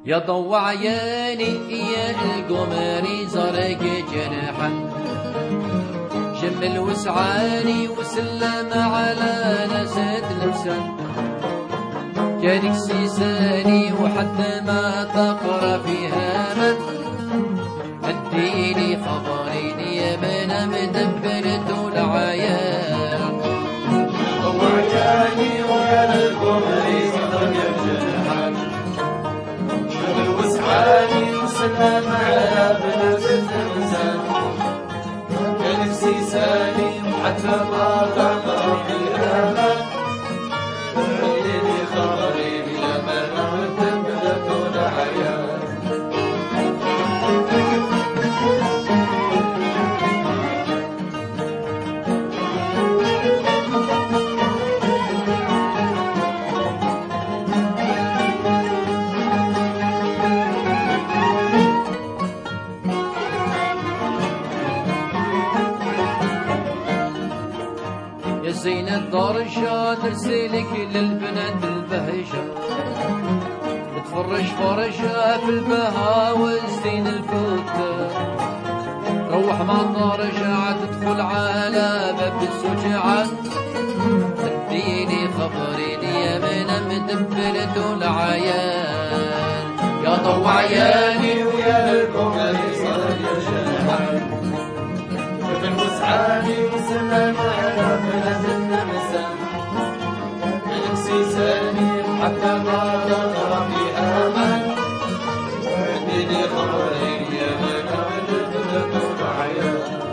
يا ضو عياني يا القمر زرق جنحا جمل وسعاني وسلم على نسد لسان كانك سيساني وحتى ما تقرا فيها من اديني خبريني يا من مدبرت العيان يا ضو عياني ويا القمر زرق جنحا جمل وسعاني وسلم على بنات الإنسان كانك سيساني وحتى ما تقرا فيها من اديني خبريني يا من مدبرت العيان زين الدرجة نرسلك للبنات البهجة تفرج فرجة في البها والزين الفتة روح مع الدرجة تدخل على باب السجعة اديني خبريني يا من مدبرت العيان يا ضو عياني ويا القمر زرق جنحا جمل وسعاني وسلم على بنات النمسان كانك سيساني حتى ما تقرا في امان اديني خبريني يا من مدبرت العيان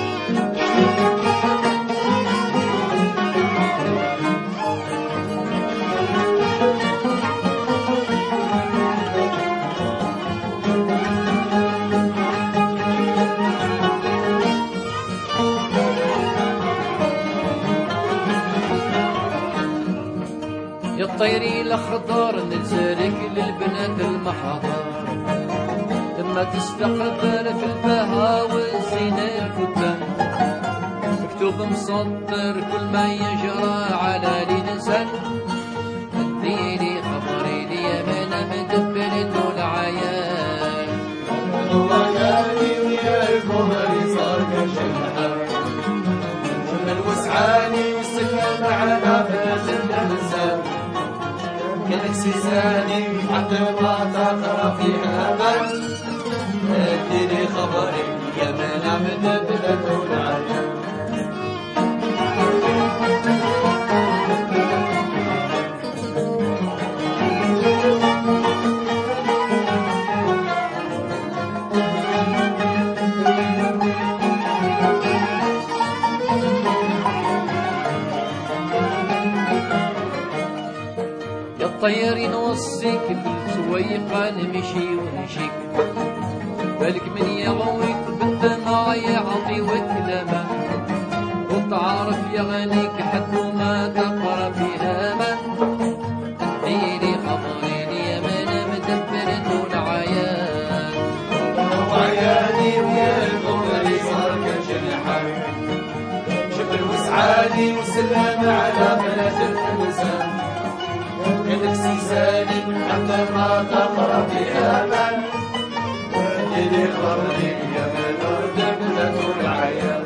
يا الطيري الاخضر ننزلك للبنات المحاضر لما تستقبل في البها والزين الفتان مكتوب مسطر كل ما يجرى على الانسان اديني خبريني يا من مدبرت العيان وعياني ويا القمر زرق جنحا جمل وسعاني وسلم على بنات الانسان كانك سيساني حتى ما تقرا فيها من اديني خبري يا من مدبرت العيان الطير نوصيك بالسويقة نمشي ونشيك بالك من يغويك بالدمع يعطي وكلمة وتعرف يغنيك حتى ما تقرا فيها من اديني خبريني يا من مدبرت العيان وعياني ويا القمر زرق جنحا جمل وسعاني وسلم على بنات الانسان كانك سيساني حتى ما تقرا في امان اديني خبريني يا من مدبرت العيان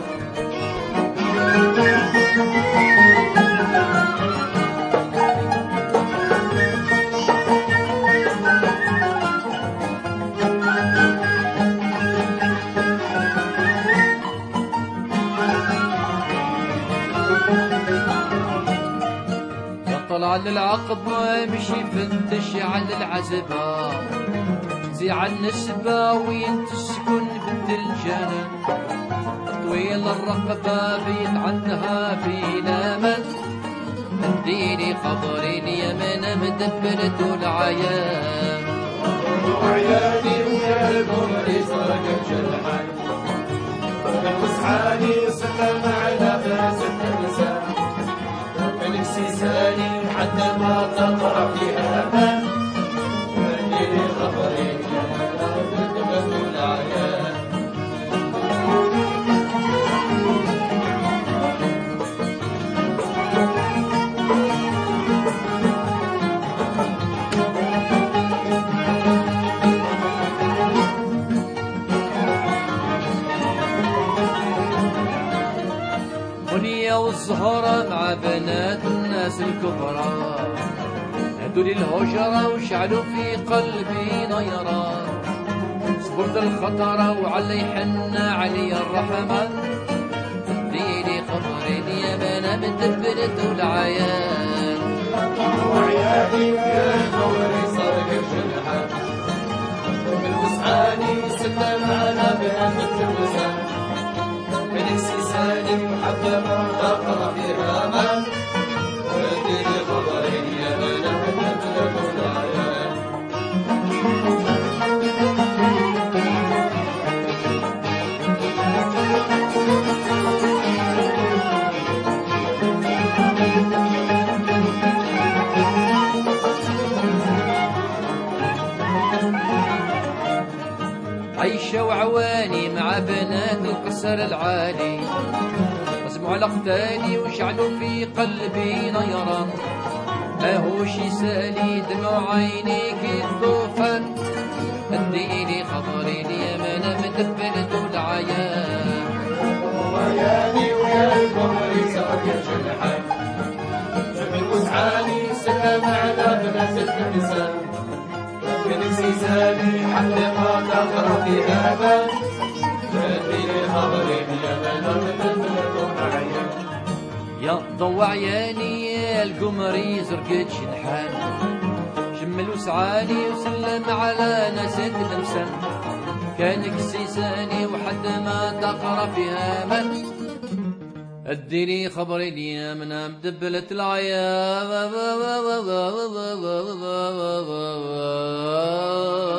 طلع للعقب ويمشي يفتش على العزبة زي على النسبة وين تسكن بنت الجنة طويل الرقبة بيت عندها في نامل اديني خبريني يا من مدبرت العيان وعياني ويا القمر زرق جنحا وسعاني وسلم على بنات الانسان كانك سيساني حتى ما تقرا في امان اديني خبريني يا من مدبرت العيان الزهرة مع بنات الناس الكبرى هدوا لي الهجرة وشعلوا في قلبي نيران صبرت الخطرة وعلي حنا علي الرحمة ديني خبري اليمن مدبرت والعيان وعيالي يا خبري صار كالجنحة بالوسعاني سلم على بنات التلوسان من سيساني وحتى ما تقرا فيها من وديني خبري اليمن مدبرت والعيان عيشة وعواني مع بنات القصر العالي رسموا على قتالي وشعلوا في قلبي نيران ماهوش يسالي دمع عينيك الطوفان اديني خبري اليمن مدبلت العيان وعيالي ويا القمري صار كالجنحان جميل وسعاني سلم على بنات الكنسان من سيساني حتى ما تقرا في امان فاديني خبري اليمن مدبلت العيان يا ضوى عياني يا القمري زرقت شنحان جمل وسعاني وسلم على ناس التمسان كانك سيساني وحد ما تقرا فيها من اديني خبري اليمن مدبلت العيان